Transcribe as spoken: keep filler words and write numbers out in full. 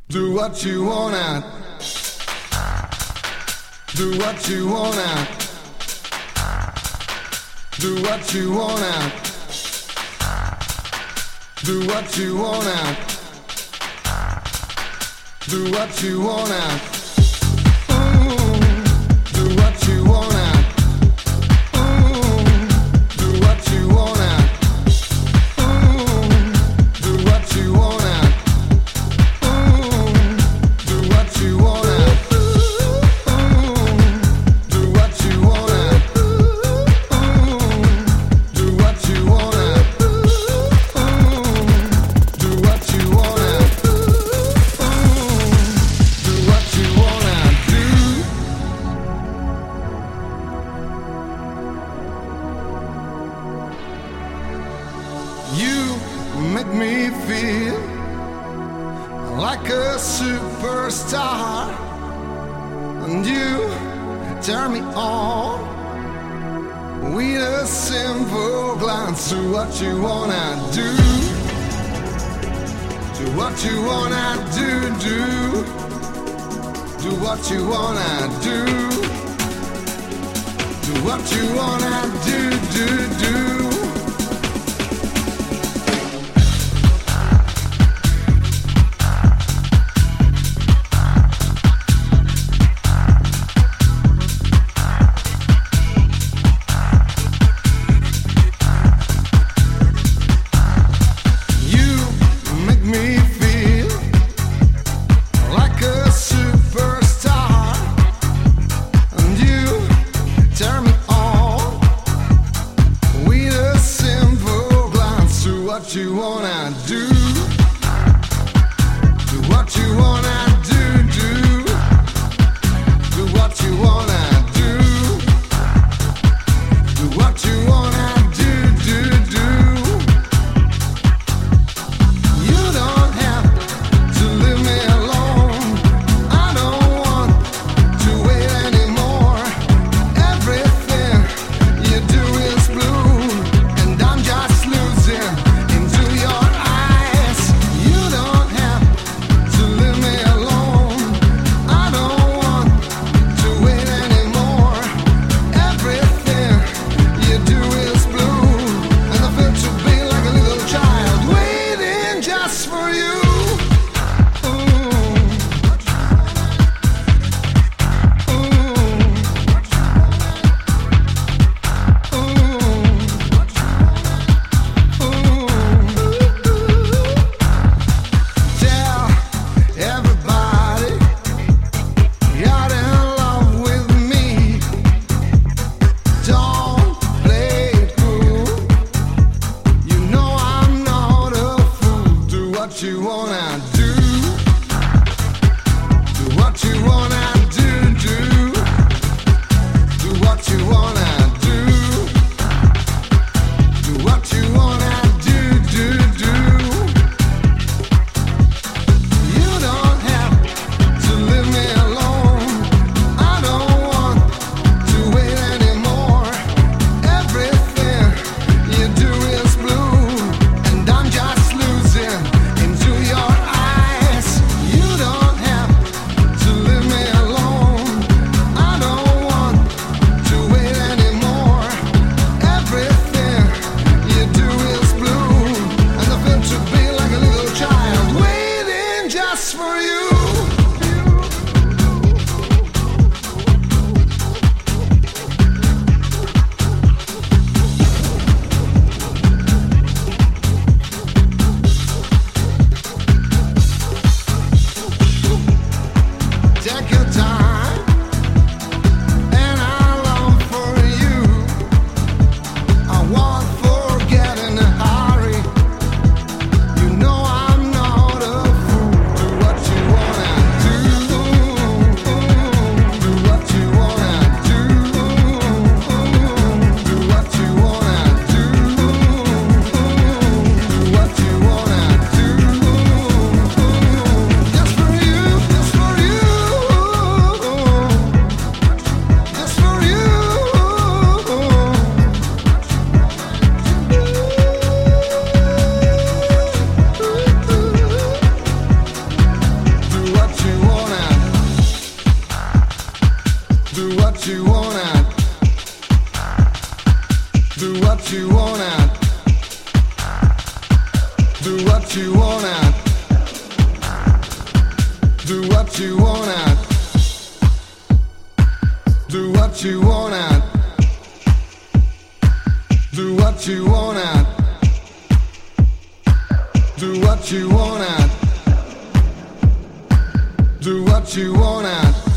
Do what you wanna. Do what you wanna. Do what you wanna. Do what you wanna. Do what you wanna. Ooh, do what you wanna. Ooh, do what you wanna. Ooh, do what you wanna. Ooh, do what you wanna. Ooh, do what you wanna. Ooh, do what you wanna. Ooh, do what you wanna. Make me feel like a superstar, and you turn me on with a simple glance. Do what you wanna do. Do what you wanna do, do. Do what you wanna do. Do what you wanna do, do, do. We you wanna. Do what you wanna. Do what you wanna. Do what you wanna. Do what you wanna. Do what you wanna. Do what you wanna. Do what you wanna.